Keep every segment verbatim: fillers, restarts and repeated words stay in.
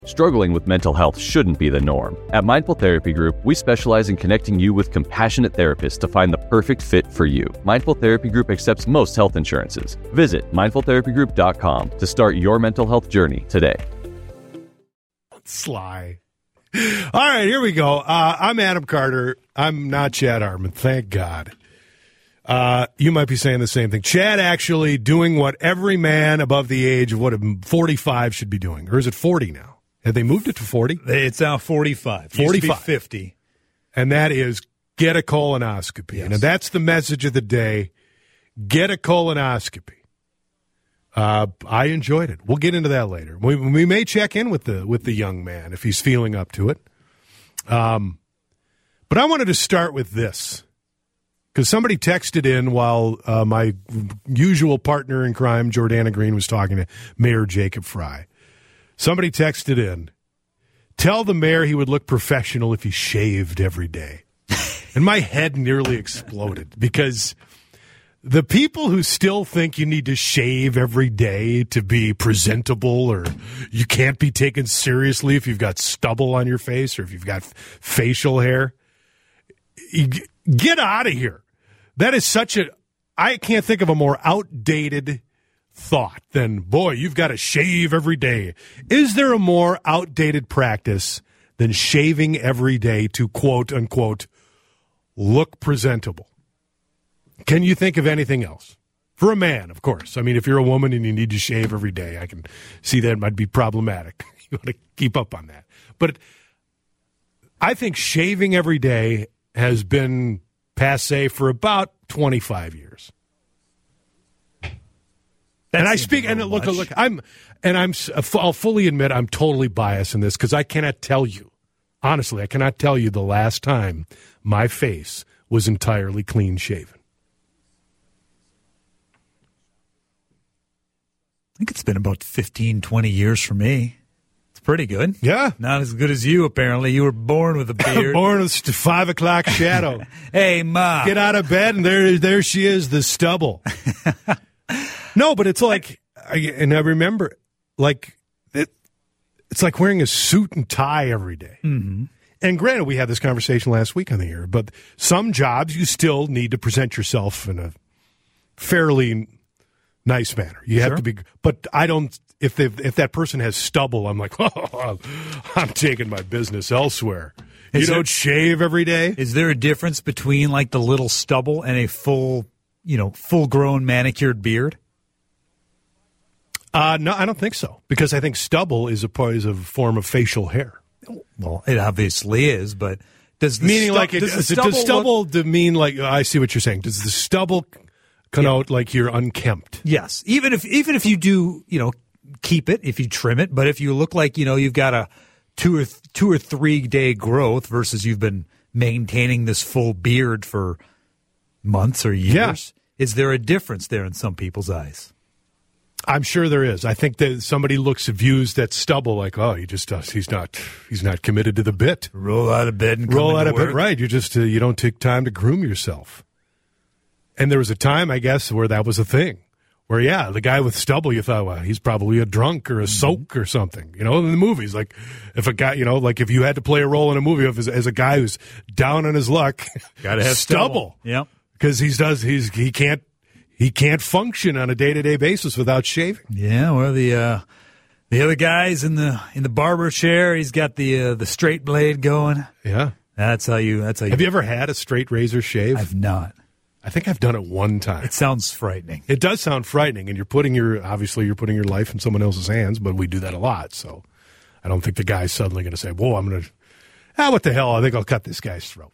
Struggling with mental health shouldn't be the norm. At Mindful Therapy Group, we specialize in connecting you with compassionate therapists to find the perfect fit for you. Mindful Therapy Group accepts most health insurances. Visit mindful therapy group dot com to start your mental health journey today. Sly. All right, here we go. Uh, I'm Adam Carter. I'm not Chad Hartman, thank God. Uh, you might be saying the same thing. Chad actually doing what every man above the age of what forty-five should be doing. Or is it forty now? Have they moved it to forty? It's now forty-five. forty-five. Used to be fifty. And that is get a colonoscopy. Yes. And that's the message of the day. Get a colonoscopy. Uh, I enjoyed it. We'll get into that later. We, we may check in with the with the young man if he's feeling up to it. Um, but I wanted to start with this. Because somebody texted in while uh, my usual partner in crime, Jordana Green, was talking to Mayor Jacob Fry. Somebody texted in, tell the mayor he would look professional if he shaved every day. And my head nearly exploded because the people who still think you need to shave every day to be presentable or you can't be taken seriously if you've got stubble on your face or if you've got facial hair, get out of here. That is such a, I can't think of a more outdated thought than, boy, you've got to shave every day. Is there a more outdated practice than shaving every day to, quote, unquote, look presentable? Can you think of anything else? For a man, of course. I mean, if you're a woman and you need to shave every day, I can see that might be problematic. You want to keep up on that. But I think shaving every day has been passe for about twenty-five years. That and I speak, and look, look, I'm, and I'm, I'll fully admit I'm totally biased in this because I cannot tell you, honestly, I cannot tell you the last time my face was entirely clean shaven. I think it's been about fifteen, twenty years for me. It's pretty good. Yeah. Not as good as you, apparently. You were born with a beard. Born with the five o'clock shadow. Hey, Ma. Get out of bed, and there, there she is, the stubble. No, but it's like, I, and I remember, like, it, it's like wearing a suit and tie every day. Mm-hmm. And granted, we had this conversation last week on the air, but some jobs you still need to present yourself in a fairly nice manner. You have Sure. to be, but I don't, if they, if that person has stubble, I'm like, oh, I'm taking my business elsewhere. Is you there- don't shave every day? Is there a difference between, like, the little stubble and a full, you know, full-grown manicured beard? Uh, no, I don't think so, because I think stubble is a part is a form of facial hair. Well, it obviously is, but does the Meaning, stu- like, it, does the does stubble, stubble, look- to mean like I see what you're saying. Does the stubble connote like you're unkempt? Yes, even if even if you do, you know, keep it, if you trim it, but if you look like, you know, you've got a two or th- two or three day growth versus you've been maintaining this full beard for months or years, Yeah. is there a difference there in some people's eyes? I'm sure there is. I think that somebody looks views that stubble like, oh, he just does. He's not. He's not committed to the bit. Roll out of bed and come Roll into out of work. bed, right? You just uh, you don't take time to groom yourself. And there was a time, I guess, where that was a thing. Where yeah, the guy with stubble, you thought, well, he's probably a drunk or a soak or something. You know, in the movies, like if a guy, you know, like if you had to play a role in a movie of as, as a guy who's down on his luck, Gotta have stubble. Yep. because he does he's he can't. He can't function on a day-to-day basis without shaving. Yeah, well, the uh, the other guy's in the in the barber chair. He's got the uh, the straight blade going. Yeah. That's how you. That's how you. Have you ever had a straight razor shave? I've not. I think I've done it one time. It sounds frightening. It does sound frightening, and you're putting your obviously you're putting your life in someone else's hands. But we do that a lot, so I don't think the guy's suddenly going to say, "Whoa, I'm going to ah, what the hell? I think I'll cut this guy's throat."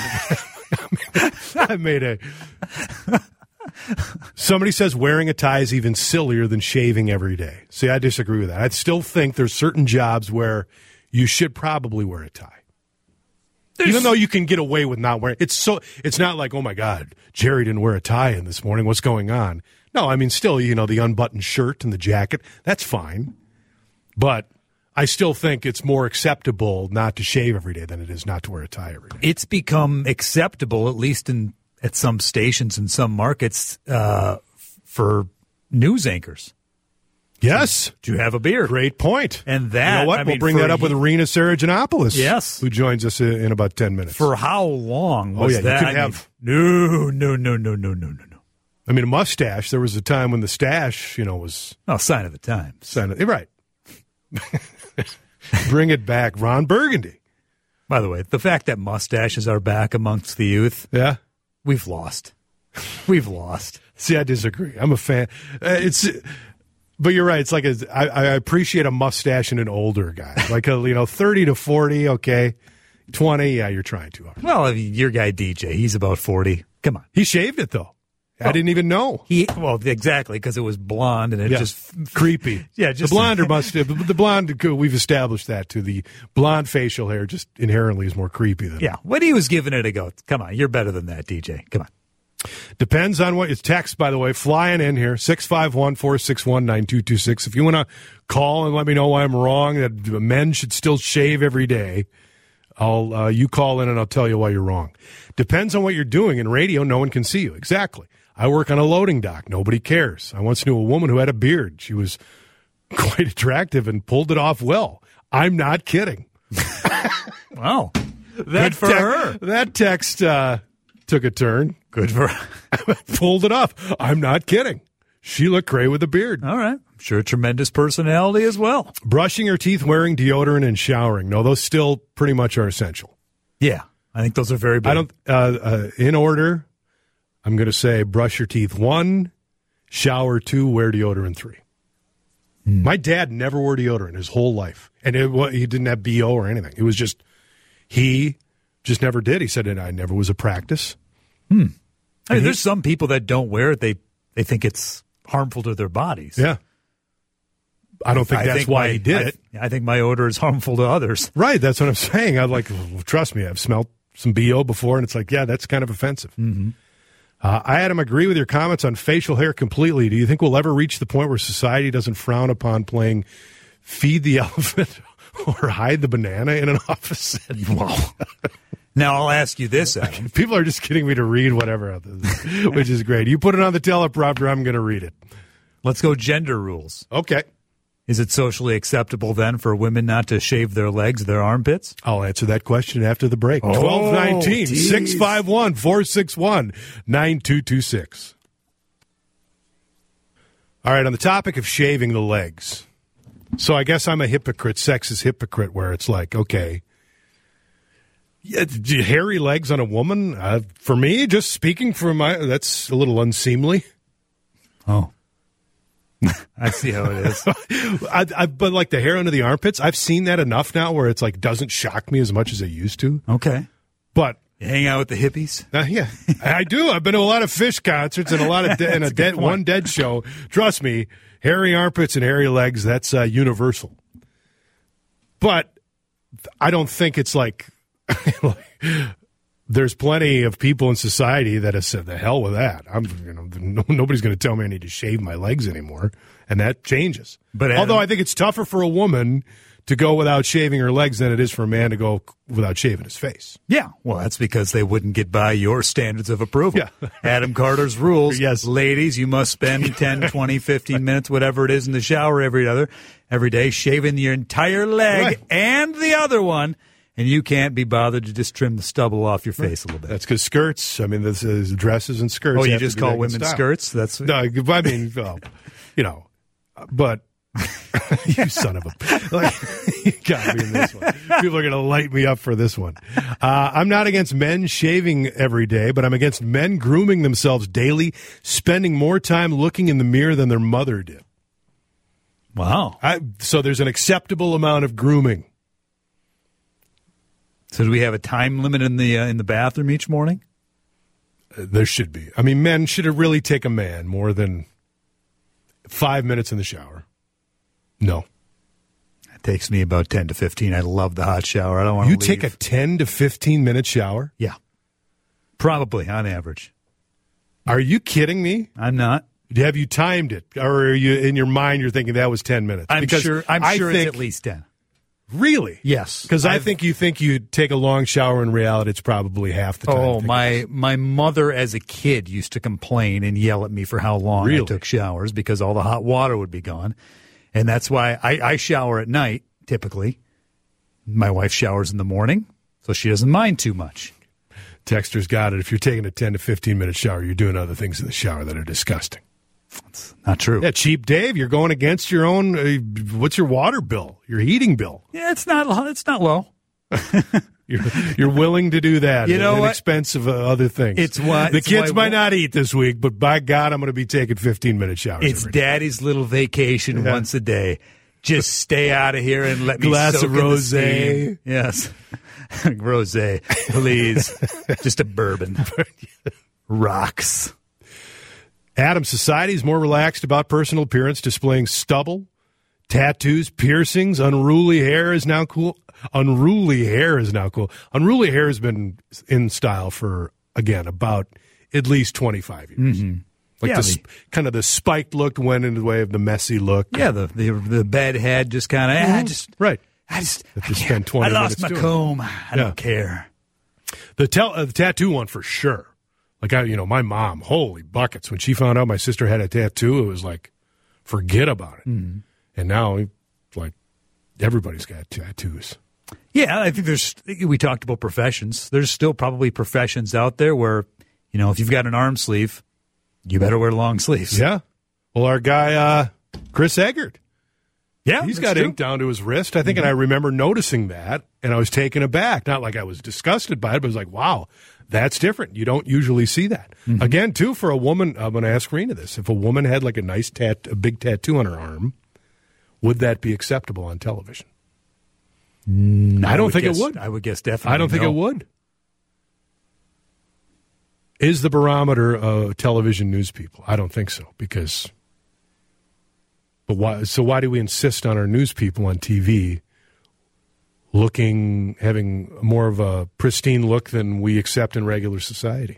I made a. Somebody says wearing a tie is even sillier than shaving every day. See, I disagree with that. I still think there's certain jobs where you should probably wear a tie. There's, even though you can get away with not wearing it's so it's not like, oh my God, Jerry didn't wear a tie in this morning. What's going on? No, I mean still, you know, the unbuttoned shirt and the jacket, that's fine. But I still think it's more acceptable not to shave every day than it is not to wear a tie every day. It's become acceptable, at least in at some stations in some markets, uh, for news anchors. Yes. Do you have a beard? Great point. And that, you know what? I we'll mean, bring for that up he- with Arena Sarajanopoulos. Yes. Who joins us in, in about ten minutes. For how long was oh, yeah, that? You could I have, mean, no, no, no, no, no, no, no, no. I mean, a mustache. There was a time when the stash, you know, was. Oh, sign of the times. Sign of, right. Bring it back. Ron Burgundy. By the way, the fact that mustaches are back amongst the youth, Yeah. we've lost. We've lost. See, I disagree. I'm a fan. Uh, it's, but you're right. It's like a, I, I appreciate a mustache in an older guy, like a you know thirty to forty. Okay, twenty. Yeah, you're trying too hard. Well, I mean, your guy D J, he's about forty. Come on. He shaved it though. I Oh. didn't even know. He well, exactly, because it was blonde and it Yeah. just Creepy. Yeah, just the blonde or must the blonde. We've established that too. The blonde facial hair just inherently is more creepy than yeah. When he was giving it a go, come on, you're better than that, D J. Come on. Depends on what it's text, by the way, flying in here, six five one, four six one, nine two two six. If you want to call and let me know why I'm wrong, that men should still shave every day, I'll uh, you call in and I'll tell you why you're wrong. Depends on what you're doing. In radio, no one can see you. Exactly. I work on a loading dock. Nobody cares. I once knew a woman who had a beard. She was quite attractive and pulled it off well. I'm not kidding. Wow. That for te- her. That text uh, took a turn. Good for her. Pulled it off. I'm not kidding. She looked great with a beard. All right. I'm sure tremendous personality as well. Brushing your teeth, wearing deodorant, and showering. No, those still pretty much are essential. Yeah. I think those are very big. I don't, uh, uh, in order, I'm going to say brush your teeth one, shower two, wear deodorant three. Mm. My dad never wore deodorant his whole life. And it, well, he didn't have B O or anything. It was just, he just never did. He said, I never was a practice. Hmm. I mean, there's some people that don't wear it. They they think it's harmful to their bodies. Yeah. I don't think I that's think why my, he did I, it. I think my odor is harmful to others. Right. That's what I'm saying. I'd like, trust me, I've smelled some B O before, and it's like, yeah, that's kind of offensive. Mm-hmm. Uh, I, Adam, agree with your comments on facial hair completely. Do you think we'll ever reach the point where society doesn't frown upon playing feed the elephant or hide the banana in an office setting? Wow. Now, I'll ask you this, Adam. People are just getting me to read whatever, which is great. You put it on the teleprompter, I'm going to read it. Let's go gender rules. Okay. Is it socially acceptable then for women not to shave their legs, their armpits? I'll answer that question after the break. Oh, twelve nineteen, geez. six five one, four six one, nine two two six. All right, on the topic of shaving the legs. So I guess I'm a hypocrite, sexist hypocrite, where it's like, okay, yeah, hairy legs on a woman? Uh, for me, just speaking for my, that's a little unseemly. Oh. I see how it is. I, I, but like the hair under the armpits, I've seen that enough now where it's like doesn't shock me as much as it used to. Okay. But you hang out with the hippies? Uh, yeah, I do. I've been to a lot of Fish concerts and a lot of de- and a, a dead point. one dead show. Trust me, hairy armpits and hairy legs, that's uh, universal. But I don't think it's like, like there's plenty of people in society that have said the hell with that. I'm, you know, no, nobody's going to tell me I need to shave my legs anymore, and that changes. But Adam, although I think it's tougher for a woman to go without shaving her legs than it is for a man to go without shaving his face. Yeah, well, that's because they wouldn't get by your standards of approval. Yeah. Adam Carter's rules. Yes. Ladies, you must spend ten, twenty, fifteen minutes, whatever it is, in the shower every other, every day, shaving your entire leg Right. and the other one, and you can't be bothered to just trim the stubble off your face a little bit. That's because skirts, I mean, this is dresses and skirts. Oh, you have to just be call back in women style. skirts? That's No, I mean, well, you know, but you son of a, like, you got me in this one. People are going to light me up for this one. Uh, I'm not against men shaving every day, but I'm against men grooming themselves daily, spending more time looking in the mirror than their mother did. Wow. I, so there's an acceptable amount of grooming. So do we have a time limit in the uh, in the bathroom each morning? Uh, there should be. I mean, men should it really take a man more than five minutes in the shower? No. It takes me about ten to fifteen. I love the hot shower. I don't want to You leave. take a ten to fifteen minute shower? Yeah. Probably on average. Are you kidding me? I'm not. Have you timed it, or are you in your mind? You're thinking that was ten minutes. I'm Because sure. I'm I sure think, it's at least ten. Really? Yes, Because I I've- think you think you take a long shower. In reality, it's probably half the time. Oh, I think my my mother as a kid used to complain and yell at me for how long I Really? took showers because all the hot water would be gone. And that's why I, I shower at night, typically. My wife showers in the morning, so she doesn't mind too much. Texter's got it. If you're taking a ten to fifteen minute shower, you're doing other things in the shower that are disgusting. That's not true. Yeah, cheap Dave, you're going against your own, uh, what's your water bill, your heating bill? Yeah, it's not, it's not low. You're, you're willing to do that you know at what? expense of uh, other things. It's why the it's kids why, might not eat this week, but by God, I'm going to be taking fifteen minute showers. It's daddy's little vacation yeah. once a day. Just stay out of here and let me glass soak of in the rosé. steam. Yes, rosé, please. Just a bourbon. Rocks. Adam, society is more relaxed about personal appearance, displaying stubble, tattoos, piercings, unruly hair is now cool. Unruly hair is now cool. Unruly hair has been in style for, again, about at least twenty-five years. Mm-hmm. Like yeah, the, the, kind of the spiked look went into the way of the messy look. Yeah, the the, the bed head just kind of, mm-hmm. I just, right. I just, If I, you spend twenty I lost minutes my doing comb. it. I Yeah. don't care. The, tel- uh, the tattoo one for sure. Like, I, you know, my mom, holy buckets. When she found out my sister had a tattoo, it was like, forget about it. Mm-hmm. And now, like, everybody's got tattoos. Yeah, I think there's, we talked about professions. There's still probably professions out there where, you know, if you've got an arm sleeve, you better wear long sleeves. Yeah. Well, our guy, uh, Chris Eggert. Yeah, He's got true. ink down to his wrist. I think, Mm-hmm. and I remember noticing that, and I was taken aback. Not like I was disgusted by it, but I was like, wow, that's different. You don't usually see that. Mm-hmm. Again, too, for a woman, I'm going to ask Rena this. If a woman had like a nice tat, a big tattoo on her arm, would that be acceptable on television? No, I don't would think guess, it would. I would guess definitely I don't think no. it would. Is the barometer of television news people? I don't think so, because... But why? So why do we insist on our news people on T V looking, having more of a pristine look than we accept in regular society?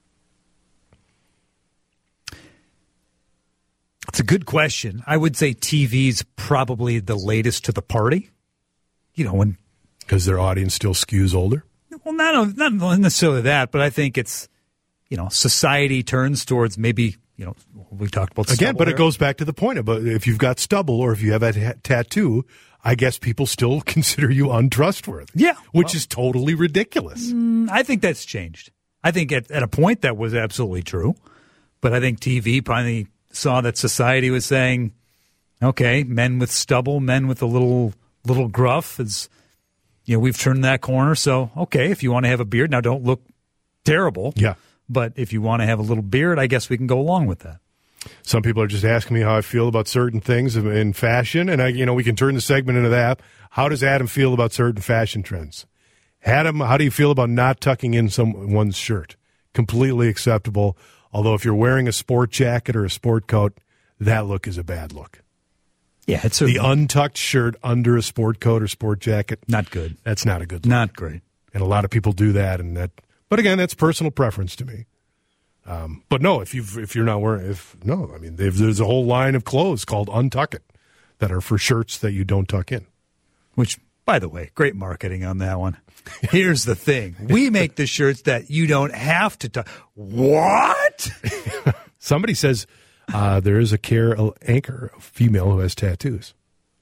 It's a good question. I would say T V's probably the latest to the party. You know, when Because their audience still skews older? well, not not necessarily that, but I think it's, you know, society turns towards maybe, you know, we talked about Again, stubble but hair. it goes back to the point about if you've got stubble or if you have a ta- tattoo, I guess people still consider you untrustworthy. Yeah, Which well- is totally ridiculous. I think that's changed. I think at, at a point that was absolutely true, but I think T V finally saw that society was saying, okay, men with stubble, men with a little little gruff is, you know, we've turned that corner. So, okay, if you want to have a beard, now don't look terrible. Yeah. But if you want to have a little beard, I guess we can go along with that. Some people are just asking me how I feel about certain things in fashion, and I, you know, we can turn the segment into that. How does Adam feel about certain fashion trends? Adam, how do you feel about not tucking in someone's shirt? Completely acceptable. Although if you're wearing a sport jacket or a sport coat, that look is a bad look. Yeah, it's a, The untucked shirt under a sport coat or sport jacket, not good. that's not a good look. Not great. And a lot of people do that, and that. But again, that's personal preference to me. Um, but no, if you if you're not wearing, if no, I mean, there's a whole line of clothes called Untuck It that are for shirts that you don't tuck in. Which, by the way, great marketing on that one. Here's the thing. We make the shirts that you don't have to tuck. What? Somebody says uh, there is a care anchor, a female who has tattoos.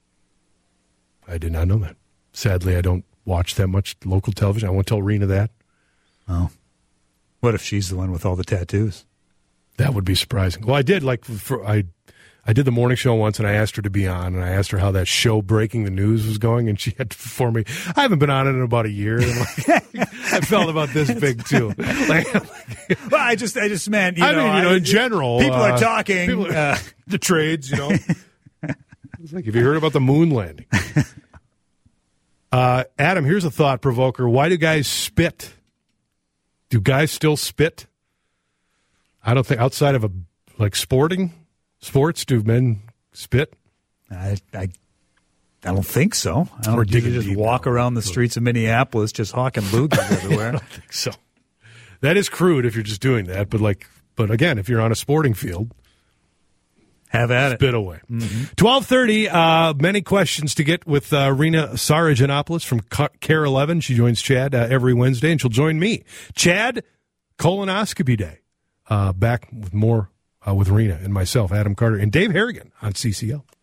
I did not know that. Sadly, I don't watch that much local television. I won't tell Rena that. Oh. What if she's the one with all the tattoos? That would be surprising. Well, I did like for I, I did the morning show once, and I asked her to be on, and I asked her how that show Breaking the News was going, and she had to for me. I haven't been on it in about a year. And I'm like, I felt about this big too. Like, Well, I just, I just meant, you I know, mean, you know, I- in general, people uh, are talking. people- uh, the trades, you know. It's like, have you heard about the moon landing? Uh, Adam, here's a thought provoker. Why do guys spit? Do guys still spit? I don't think outside of a like sporting sports, do men spit? I, I, I don't think so. I don't We're think you digging just deep walk now. around the streets of Minneapolis just hawking loogies everywhere. I don't think so. That is crude if you're just doing that, but like, but again, if you're on a sporting field, Have at it. spit away. Twelve thirty. Uh, many questions to get with uh, Rena Sarajanopoulos from Care eleven. She joins Chad uh, every Wednesday, and she'll join me, Chad. Colonoscopy Day. Uh, back with more uh, with Rena and myself, Adam Carter, and Dave Harrigan on C C L.